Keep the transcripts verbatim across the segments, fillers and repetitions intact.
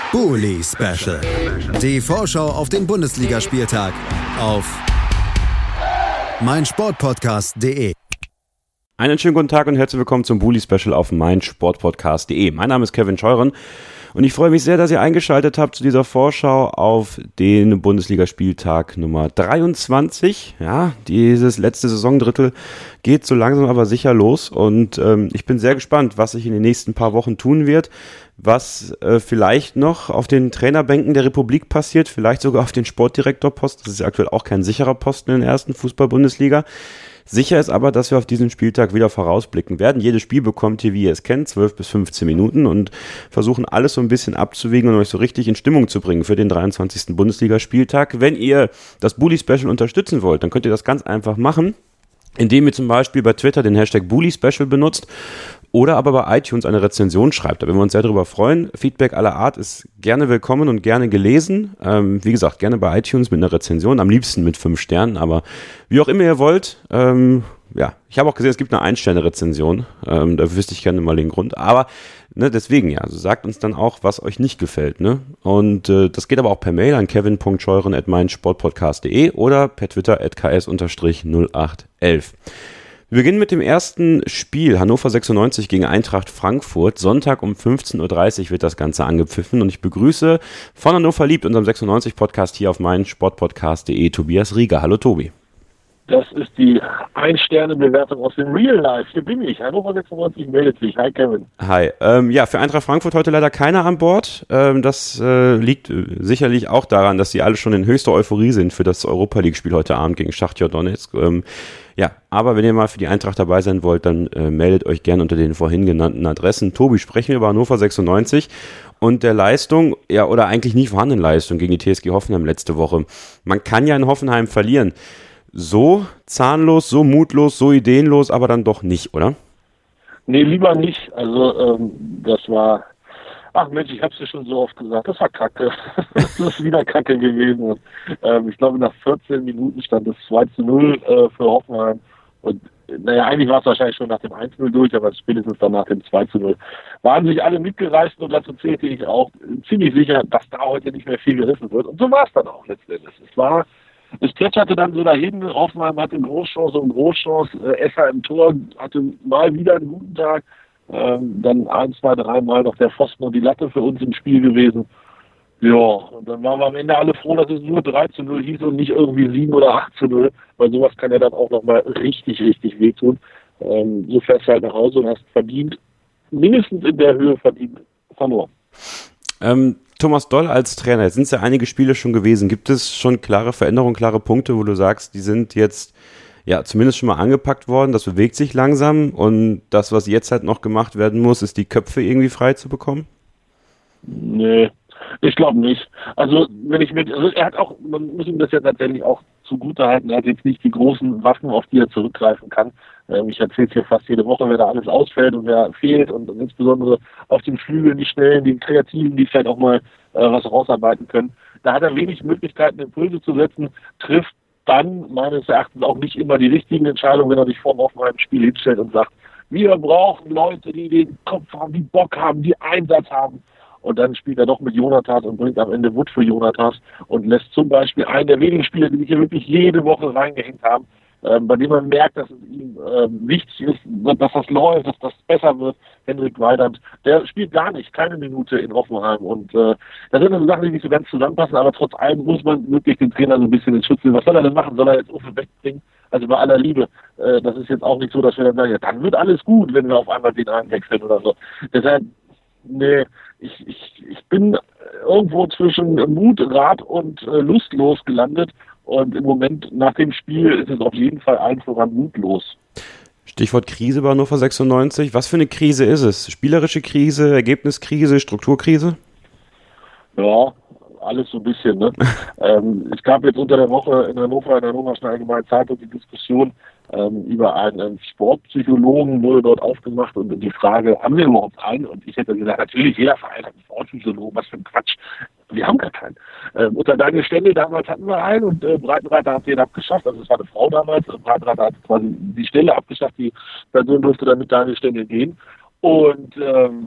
Bully Special. Die Vorschau auf den Bundesligaspieltag auf meinsportpodcast punkt de. Einen schönen guten Tag und herzlich willkommen zum Bully Special auf meinsportpodcast punkt de. Mein Name ist Kevin Scheuren und ich freue mich sehr, dass ihr eingeschaltet habt zu dieser Vorschau auf den Bundesligaspieltag Nummer dreiundzwanzig. Ja, dieses letzte Saisondrittel geht so langsam aber sicher los und ähm, ich bin sehr gespannt, was sich in den nächsten paar Wochen tun wird, was äh, vielleicht noch auf den Trainerbänken der Republik passiert, vielleicht sogar auf den Sportdirektorposten. Das ist ja aktuell auch kein sicherer Posten in der ersten Fußball-Bundesliga. Sicher ist aber, dass wir auf diesen Spieltag wieder vorausblicken werden. Jedes Spiel bekommt ihr, wie ihr es kennt, zwölf bis fünfzehn Minuten und versuchen alles so ein bisschen abzuwägen und euch so richtig in Stimmung zu bringen für den dreiundzwanzigsten Bundesligaspieltag. Wenn ihr das Bully Special unterstützen wollt, dann könnt ihr das ganz einfach machen, indem ihr zum Beispiel bei Twitter den Hashtag Bully Special benutzt oder aber bei iTunes eine Rezension schreibt. Da würden wir uns sehr darüber freuen. Feedback aller Art ist gerne willkommen und gerne gelesen. Ähm, wie gesagt, gerne bei iTunes mit einer Rezension, am liebsten mit fünf Sternen, aber wie auch immer ihr wollt. Ähm, ja, ich habe auch gesehen, es gibt eine Ein-Sterne-Rezension. Ähm, da wüsste ich gerne mal den Grund. Aber ne, deswegen ja, also sagt uns dann auch, was euch nicht gefällt. Ne? Und äh, das geht aber auch per Mail an kevin punkt scheuren at meinsportpodcast punkt de oder per Twitter at k s null acht elf. Wir beginnen mit dem ersten Spiel, Hannover sechsundneunzig gegen Eintracht Frankfurt. Sonntag um fünfzehn Uhr dreißig wird das Ganze angepfiffen und ich begrüße von Hannover liebt, unserem sechsundneunzig-Podcast hier auf meinsportpodcast punkt de, Tobias Rieger. Hallo Tobi. Das ist die Ein-Sterne-Bewertung aus dem Real Life. Hier bin ich. Hannover sechsundneunzig meldet sich. Hi Kevin. Hi. Ähm, ja, für Eintracht Frankfurt heute leider keiner an Bord. Ähm, das äh, liegt äh, sicherlich auch daran, dass sie alle schon in höchster Euphorie sind für das Europa-League-Spiel heute Abend gegen Schachtjor Donetsk. Ähm, ja, aber wenn ihr mal für die Eintracht dabei sein wollt, dann äh, meldet euch gerne unter den vorhin genannten Adressen. Tobi, sprechen wir über Hannover sechsundneunzig und der Leistung, ja, oder eigentlich nie vorhandenen Leistung gegen die T S G Hoffenheim letzte Woche. Man kann ja in Hoffenheim verlieren. So zahnlos, so mutlos, so ideenlos, aber dann doch nicht, oder? Nee, lieber nicht. Also ähm, das war, ach Mensch, ich hab's dir schon so oft gesagt, das war Kacke. Das ist wieder Kacke gewesen. Und, ähm, ich glaube, nach vierzehn Minuten stand es zwei zu null äh, für Hoffenheim. Und naja, eigentlich war es wahrscheinlich schon nach dem eins zu null durch, aber spätestens dann nach dem zwei zu null waren sich alle mitgereißt und dazu zählte ich auch ziemlich sicher, dass da heute nicht mehr viel gerissen wird. Und so war es dann auch letztendlich. Es war Es plätscherte dann so dahin, Hoffenheim hatte Großchance und Großchance, äh, Esser im Tor hatte mal wieder einen guten Tag, ähm, dann ein, zwei, dreimal noch der Pfosten und die Latte für uns im Spiel gewesen. Ja, und dann waren wir am Ende alle froh, dass es nur drei zu null hieß und nicht irgendwie sieben oder acht zu null, weil sowas kann ja dann auch nochmal richtig, richtig wehtun. Ähm, so fährst du halt nach Hause und hast verdient, mindestens in der Höhe verdient, verloren. Ähm, Thomas Doll als Trainer, jetzt sind es ja einige Spiele schon gewesen. Gibt es schon klare Veränderungen, klare Punkte, wo du sagst, die sind jetzt ja zumindest schon mal angepackt worden, das bewegt sich langsam und das, was jetzt halt noch gemacht werden muss, ist die Köpfe irgendwie frei zu bekommen? Nee, ich glaube nicht. Also wenn ich mit, also er hat auch, man muss ihm das ja tatsächlich auch zugutehalten, er hat jetzt nicht die großen Waffen, auf die er zurückgreifen kann. Ähm, ich erzähle es hier fast jede Woche, wer da alles ausfällt und wer fehlt und, und insbesondere auf den Flügeln, die Schnellen, die Kreativen, die vielleicht auch mal äh, was rausarbeiten können. Da hat er wenig Möglichkeiten, Impulse zu setzen, trifft dann meines Erachtens auch nicht immer die richtigen Entscheidungen, wenn er sich vor dem offenen Spiel hinstellt und sagt, wir brauchen Leute, die den Kopf haben, die Bock haben, die Einsatz haben. Und dann spielt er doch mit Jonathas und bringt am Ende Wood für Jonathas und lässt zum Beispiel einen der wenigen Spieler, die sich hier wirklich jede Woche reingehängt haben, ähm, bei dem man merkt, dass es ihm ähm, wichtig ist, dass das läuft, dass das besser wird. Henrik Weidand, der spielt gar nicht, keine Minute in Hoffenheim. Und äh, das sind also Sachen, die nicht so ganz zusammenpassen, aber trotz allem muss man wirklich den Trainer so ein bisschen in Schutz nehmen. Was soll er denn machen? Soll er jetzt Uwe wegbringen? Also bei aller Liebe, äh, das ist jetzt auch nicht so, dass wir dann sagen, ja, dann wird alles gut, wenn wir auf einmal den einwechseln oder so. Deshalb, nee, ich, ich, ich bin irgendwo zwischen Mut, Rat und äh, lustlos gelandet und im Moment nach dem Spiel ist es auf jeden Fall allen voran mutlos. Stichwort Krise bei Hannover sechsundneunzig. Was für eine Krise ist es? Spielerische Krise, Ergebniskrise, Strukturkrise? Ja, alles so ein bisschen. Ne? ähm, es gab jetzt unter der Woche in Hannover, in der Hannoverschen Allgemeinen Zeitung die Diskussion ähm, über einen Sportpsychologen, wurde dort aufgemacht und die Frage, haben wir überhaupt einen? Und ich hätte gesagt, natürlich, jeder Verein hat einen Sportpsychologen, was für ein Quatsch. Wir haben gar keinen. Ähm, unter Daniel Stendel damals hatten wir einen und äh, Breitenreiter hat den abgeschafft, also es war eine Frau damals, Breitenreiter hat quasi die Stelle abgeschafft, die Person durfte dann mit Daniel Stendel gehen. Und ähm,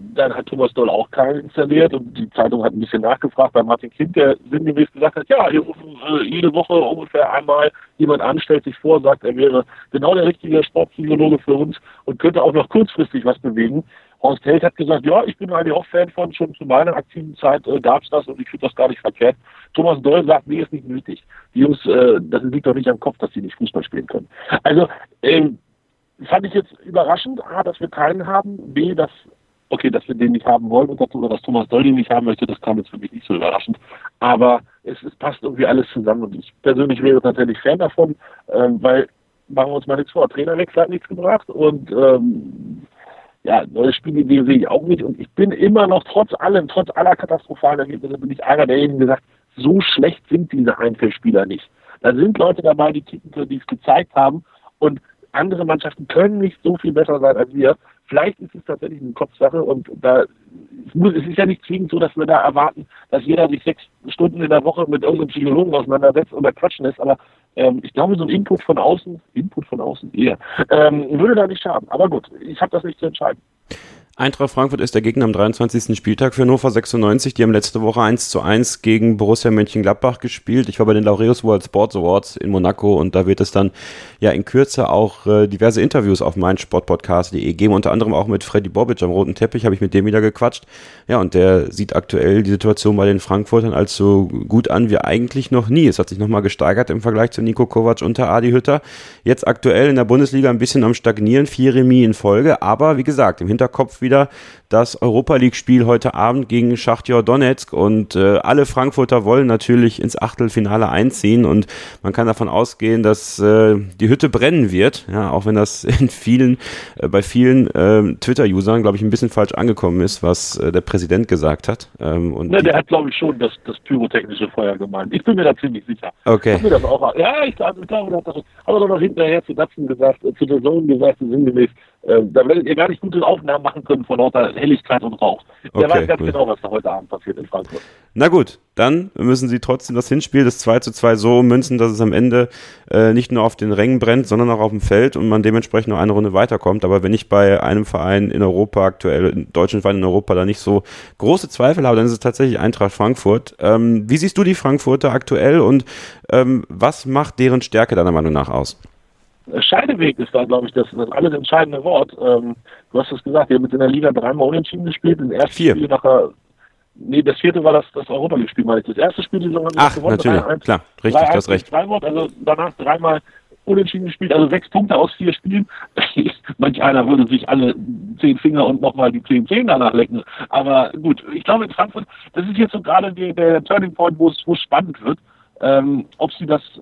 dann hat Thomas Doll auch keinen installiert und die Zeitung hat ein bisschen nachgefragt bei Martin Kind, der sinngemäß gesagt hat, ja, hier rufen äh, jede Woche ungefähr einmal jemand an, stellt sich vor, sagt, er wäre genau der richtige Sportpsychologe für uns und könnte auch noch kurzfristig was bewegen. Horst Held hat gesagt, ja, ich bin eigentlich auch Fan von, schon zu meiner aktiven Zeit äh, gab es das und ich finde das gar nicht verkehrt. Thomas Doll sagt, nee, ist nicht nötig. Die Jungs, äh, das liegt doch nicht am Kopf, dass sie nicht Fußball spielen können. Also, ähm, fand ich jetzt überraschend, A, dass wir keinen haben, B, dass, okay, dass wir den nicht haben wollen und dazu, oder dass Thomas Doll den nicht haben möchte, das kam jetzt für mich nicht so überraschend. Aber es, es passt irgendwie alles zusammen und ich persönlich wäre tatsächlich Fan davon, ähm, weil, machen wir uns mal nichts vor, Trainerwechsel hat nichts gebracht und ähm, ja, neue Spielidee sehe ich auch nicht und ich bin immer noch trotz allem, trotz aller katastrophalen Ergebnisse, bin ich einer derjenigen, der sagt, so schlecht sind diese Einzelspieler nicht. Da sind Leute dabei, die kicken können, die es gezeigt haben und andere Mannschaften können nicht so viel besser sein als wir. Vielleicht ist es tatsächlich eine Kopfsache und da es, muss, es ist ja nicht zwingend so, dass wir da erwarten, dass jeder sich sechs Stunden in der Woche mit irgendeinem Psychologen auseinandersetzt oder quatschen lässt, aber ähm, ich glaube, so ein Input von außen, Input von außen eher, ähm, würde da nicht schaden. Aber gut, ich habe das nicht zu entscheiden. Eintracht Frankfurt ist der Gegner am dreiundzwanzigsten Spieltag für Hannover sechsundneunzig. Die haben letzte Woche eins zu eins gegen Borussia Mönchengladbach gespielt. Ich war bei den Laureus World Sports Awards in Monaco und da wird es dann ja in Kürze auch äh, diverse Interviews auf meinsportpodcast punkt de geben. Unter anderem auch mit Freddy Bobic am roten Teppich, habe ich mit dem wieder gequatscht. Ja, und der sieht aktuell die Situation bei den Frankfurtern als so gut an wie eigentlich noch nie. Es hat sich nochmal gesteigert im Vergleich zu Niko Kovac und Adi Hütter. Jetzt aktuell in der Bundesliga ein bisschen am Stagnieren, vier Remis in Folge. Aber wie gesagt, im Hinterkopf wieder das Europa-League-Spiel heute Abend gegen Schachtjor Donetsk und äh, alle Frankfurter wollen natürlich ins Achtelfinale einziehen und man kann davon ausgehen, dass äh, die Hütte brennen wird, ja, auch wenn das in vielen, äh, bei vielen äh, Twitter-Usern, glaube ich, ein bisschen falsch angekommen ist, was äh, der Präsident gesagt hat. Ähm, und ne, der hat, glaube ich, schon das, das pyrotechnische Feuer gemeint. Ich bin mir da ziemlich sicher. Okay. Ich mir das auch, ja, ich glaube, ich glaube, das hat er doch noch hinterher zu Datsen gesagt, äh, zu der Sohn gesagt, sinngemäß, äh, da werdet ihr gar nicht gute Aufnahmen machen können von lauter Helligkeit und Rauch. Der okay, weiß ganz gut. genau, was da heute Abend passiert in Frankfurt. Na gut, dann müssen sie trotzdem das Hinspiel des zwei zu zwei so ummünzen, dass es am Ende äh, nicht nur auf den Rängen brennt, sondern auch auf dem Feld und man dementsprechend noch eine Runde weiterkommt. Aber wenn ich bei einem Verein in Europa aktuell, in deutschen Verein in Europa, da nicht so große Zweifel habe, dann ist es tatsächlich Eintracht Frankfurt. Ähm, wie siehst du die Frankfurter aktuell und ähm, was macht deren Stärke deiner Meinung nach aus? Scheideweg ist da, glaube ich, das, das alles entscheidende Wort. Ähm, du hast es gesagt, wir haben mit in der Liga dreimal unentschieden gespielt. Das erste Vier. Spiel nachher, nee, das vierte war das, das Europa-League-Spiel, meine ich. Das erste Spiel, die Saison haben wir Ach, gewonnen. natürlich, drei eins, klar, richtig, du hast recht. Freiburg, also danach dreimal unentschieden gespielt, also sechs Punkte aus vier Spielen. Manch einer würde sich alle zehn Finger und nochmal die zehn Zehen danach lecken. Aber gut, ich glaube in Frankfurt, das ist jetzt so gerade der, der Turning Point, wo es, wo es spannend wird, ähm, ob sie das,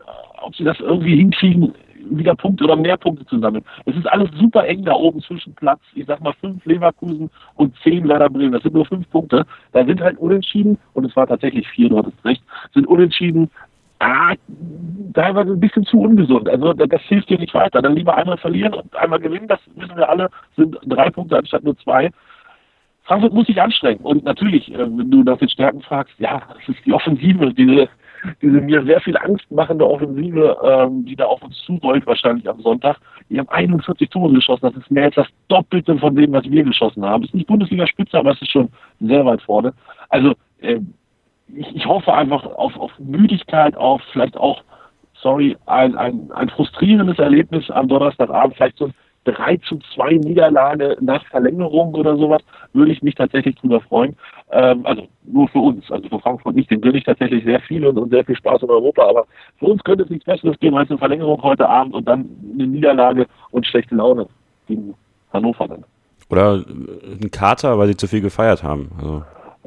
ob sie das irgendwie hinkriegen, wieder Punkte oder mehr Punkte zu sammeln. Es ist alles super eng da oben zwischen Platz, ich sag mal fünf Leverkusen und zehn Werder Bremen. Das sind nur fünf Punkte. Da sind halt Unentschieden, und es war tatsächlich vier, du hattest recht, sind Unentschieden ah, teilweise ein bisschen zu ungesund. Also das, das hilft dir nicht weiter. Dann lieber einmal verlieren und einmal gewinnen, das wissen wir alle, sind drei Punkte anstatt nur zwei. Frankfurt muss sich anstrengen. Und natürlich, wenn du nach den Stärken fragst, ja, es ist die Offensive, diese diese mir sehr viel Angst machende Offensive, ähm, die da auf uns zurollt, wahrscheinlich am Sonntag. Die haben einundvierzig Tore geschossen. Das ist mehr als das Doppelte von dem, was wir geschossen haben. Es ist nicht Bundesliga-Spitze, aber es ist schon sehr weit vorne. Also äh, ich, ich hoffe einfach auf, auf Müdigkeit, auf vielleicht auch, sorry, ein, ein, ein frustrierendes Erlebnis am Donnerstagabend, vielleicht so ein drei zu zwei Niederlage nach Verlängerung oder sowas, würde ich mich tatsächlich drüber freuen. Ähm, also nur für uns, also für Frankfurt nicht, den gönne ich tatsächlich sehr viel und, und sehr viel Spaß in Europa, aber für uns könnte es nichts Besseres geben als eine Verlängerung heute Abend und dann eine Niederlage und schlechte Laune gegen Hannover dann. Oder ein Kater, weil sie zu viel gefeiert haben. Also.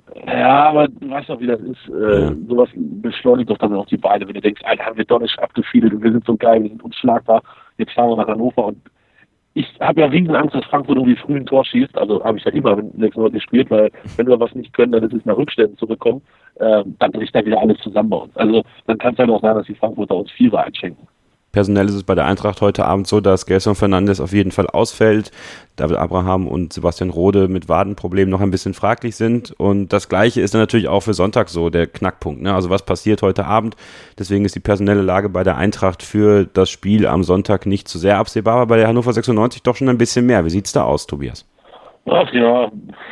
Ja, aber du weißt doch, wie das ist. Äh, ja. Sowas beschleunigt doch dann auch die Beine, wenn du denkst, Alter, haben wir doch nicht abgefiedelt und wir sind so geil, wir sind unschlagbar, jetzt fahren wir nach Hannover und ich habe ja riesen Angst, dass Frankfurt irgendwie früh ein Tor schießt. Also habe ich ja immer, wenn sechshundert gespielt, weil wenn wir was nicht können, dann ist es nach Rückständen zurückkommen. Äh, dann bricht da wieder alles zusammen bei uns. Also dann kann es halt auch sein, dass die Frankfurter uns Vierer einschenken. Personell ist es bei der Eintracht heute Abend so, dass Gelson Fernandes auf jeden Fall ausfällt, David Abraham und Sebastian Rode mit Wadenproblemen noch ein bisschen fraglich sind und das Gleiche ist dann natürlich auch für Sonntag so der Knackpunkt, ne? Also was passiert heute Abend, deswegen ist die personelle Lage bei der Eintracht für das Spiel am Sonntag nicht so sehr absehbar, aber bei der Hannover sechsundneunzig doch schon ein bisschen mehr. Wie sieht's da aus, Tobias? Ach ja,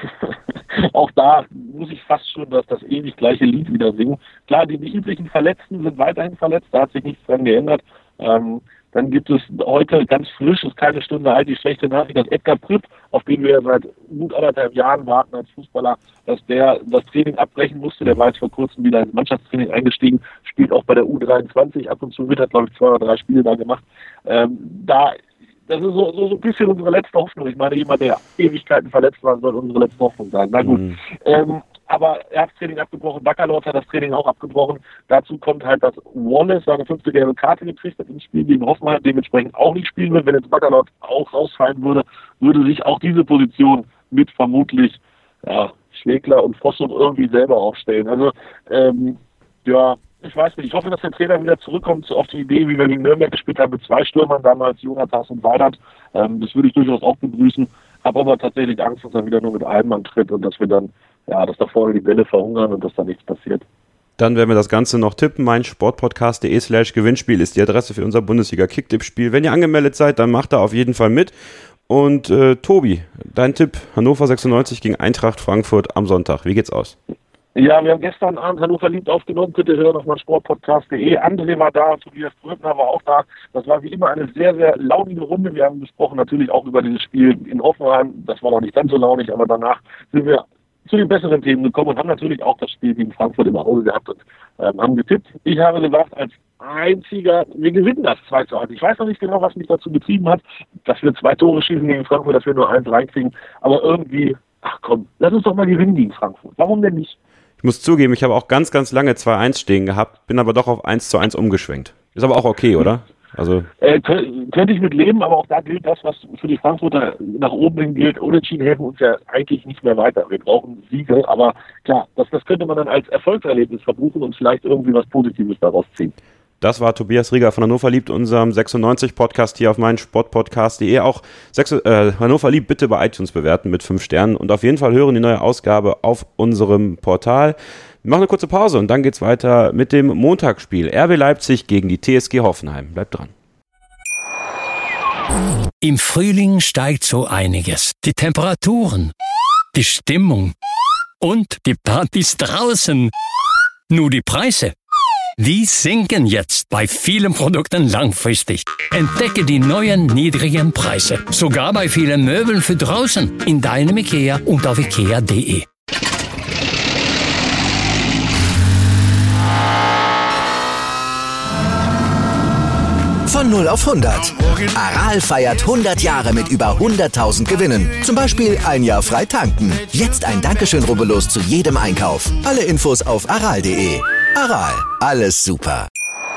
auch da muss ich fast schon das, das ewig gleiche Lied wieder singen. Klar, die, die üblichen Verletzten sind weiterhin verletzt, da hat sich nichts dran geändert. Ähm, dann gibt es heute ganz frisch, ist keine Stunde alt, die schlechte Nachricht, dass Edgar Pripp, auf den wir seit gut anderthalb Jahren warten als Fußballer, dass der das Training abbrechen musste. Der war jetzt vor kurzem wieder ins Mannschaftstraining eingestiegen, spielt auch bei der U dreiundzwanzig ab und zu mit, hat glaube ich zwei oder drei Spiele da gemacht. Ähm, da Das ist so, so, so ein bisschen unsere letzte Hoffnung. Ich meine, jemand, der Ewigkeiten verletzt war, soll unsere letzte Hoffnung sein. Na gut. Mhm. Ähm, aber er hat das Training abgebrochen. Baccalords hat das Training auch abgebrochen. Dazu kommt halt, dass Wallace seine fünfte gelbe Karte gekriegt hat im Spiel gegen Hoffenheim, dementsprechend auch nicht spielen wird. Wenn jetzt Baccalords auch rausfallen würde, würde sich auch diese Position mit vermutlich ja, Schwegler und Fossum irgendwie selber aufstellen. Also, ähm, ja, ich weiß nicht. Ich hoffe, dass der Trainer wieder zurückkommt auf die Idee, wie wir gegen Nürnberg gespielt haben, mit zwei Stürmern, damals Jonathas und Weidand. Ähm, das würde ich durchaus auch begrüßen. Habe aber tatsächlich Angst, dass er wieder nur mit einem Mann tritt und dass wir dann, ja, dass da vorne die Bälle verhungern und dass da nichts passiert. Dann werden wir das Ganze noch tippen. Mein Sportpodcast.de slash Gewinnspiel ist die Adresse für unser Bundesliga-Kicktipp-Spiel. Wenn ihr angemeldet seid, dann macht da auf jeden Fall mit. Und äh, Tobi, dein Tipp, Hannover sechsundneunzig gegen Eintracht Frankfurt am Sonntag. Wie geht's aus? Ja, wir haben gestern Abend Hannover liebt aufgenommen. Könnt ihr hören auf mein Sportpodcast punkt de. André war da, Tobias Bröckner war auch da. Das war wie immer eine sehr, sehr launige Runde. Wir haben gesprochen natürlich auch über dieses Spiel in Hoffenheim. Das war noch nicht ganz so launig, aber danach sind wir zu den besseren Themen gekommen und haben natürlich auch das Spiel gegen Frankfurt im Auge gehabt und ähm, haben getippt. Ich habe gesagt, als einziger, wir gewinnen das zwei zu eins. Ich weiß noch nicht genau, was mich dazu getrieben hat, dass wir zwei Tore schießen gegen Frankfurt, dass wir nur eins reinkriegen. Aber irgendwie, ach komm, lass uns doch mal gewinnen gegen Frankfurt. Warum denn nicht? Ich muss zugeben, ich habe auch ganz, ganz lange zwei eins stehen gehabt, bin aber doch auf eins zu eins umgeschwenkt. Ist aber auch okay, oder? Also äh, könnte ich mit leben, aber auch da gilt das, was für die Frankfurter nach oben hin gilt. Unentschieden helfen uns ja eigentlich nicht mehr weiter. Wir brauchen Siege, aber klar, das, das könnte man dann als Erfolgserlebnis verbuchen und vielleicht irgendwie was Positives daraus ziehen. Das war Tobias Rieger von Hannover liebt, unserem sechsundneunzig-Podcast hier auf meinen Sportpodcast punkt de. Auch sechs, äh, Hannover liebt bitte bei iTunes bewerten mit fünf Sternen und auf jeden Fall hören die neue Ausgabe auf unserem Portal. Wir machen eine kurze Pause und dann geht's weiter mit dem Montagsspiel. R B Leipzig gegen die T S G Hoffenheim. Bleibt dran. Im Frühling steigt so einiges. Die Temperaturen, die Stimmung und die Partys draußen. Nur die Preise, die sinken jetzt bei vielen Produkten langfristig. Entdecke die neuen niedrigen Preise. Sogar bei vielen Möbeln für draußen. In deinem IKEA und auf ikea punkt de. Von null auf hundert. Aral feiert hundert Jahre mit über hunderttausend Gewinnen. Zum Beispiel ein Jahr frei tanken. Jetzt ein Dankeschön, rubbellos zu jedem Einkauf. Alle Infos auf aral punkt de. Aral, alles super.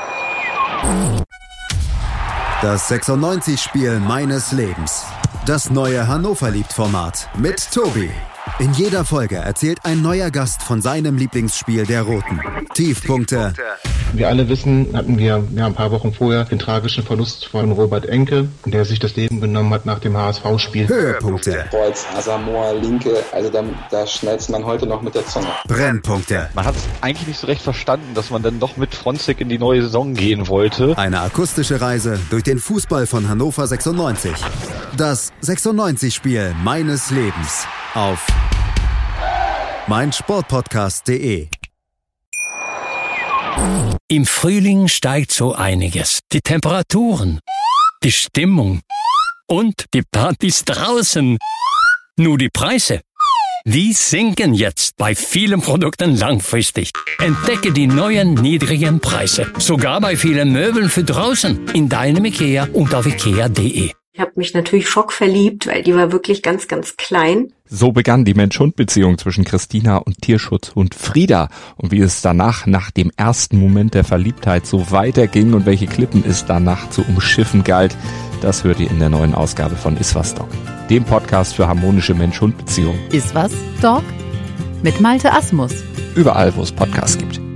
Das sechsundneunzig-Spiel meines Lebens. Das neue Hannover liebt Format mit Tobi. In jeder Folge erzählt ein neuer Gast von seinem Lieblingsspiel der Roten. Tiefpunkte. Wir alle wissen, hatten wir ja, ein paar Wochen vorher den tragischen Verlust von Robert Enke, der sich das Leben genommen hat nach dem H S V-Spiel. Höhepunkte. Kreuz, Asamoah, Linke, also da, da schnellst man heute noch mit der Zunge. Brennpunkte. Man hat es eigentlich nicht so recht verstanden, dass man dann doch mit Fronzek in die neue Saison gehen wollte. Eine akustische Reise durch den Fußball von Hannover sechsundneunzig. Das sechsundneunzig-Spiel meines Lebens auf mein Sportpodcast punkt de. Im Frühling steigt so einiges. Die Temperaturen, die Stimmung und die Partys draußen. Nur die Preise, die sinken jetzt bei vielen Produkten langfristig. Entdecke die neuen niedrigen Preise. Sogar bei vielen Möbeln für draußen. In deinem IKEA und auf ikea punkt de. Ich habe mich natürlich schockverliebt, weil die war wirklich ganz, ganz klein. So begann die Mensch-Hund-Beziehung zwischen Christina und Tierschutzhund Frieda. Und wie es danach, nach dem ersten Moment der Verliebtheit, so weiterging und welche Klippen es danach zu umschiffen galt, das hört ihr in der neuen Ausgabe von Iswas Dog, dem Podcast für harmonische Mensch-Hund-Beziehungen. Iswas Dog mit Malte Asmus. Überall, wo es Podcasts gibt.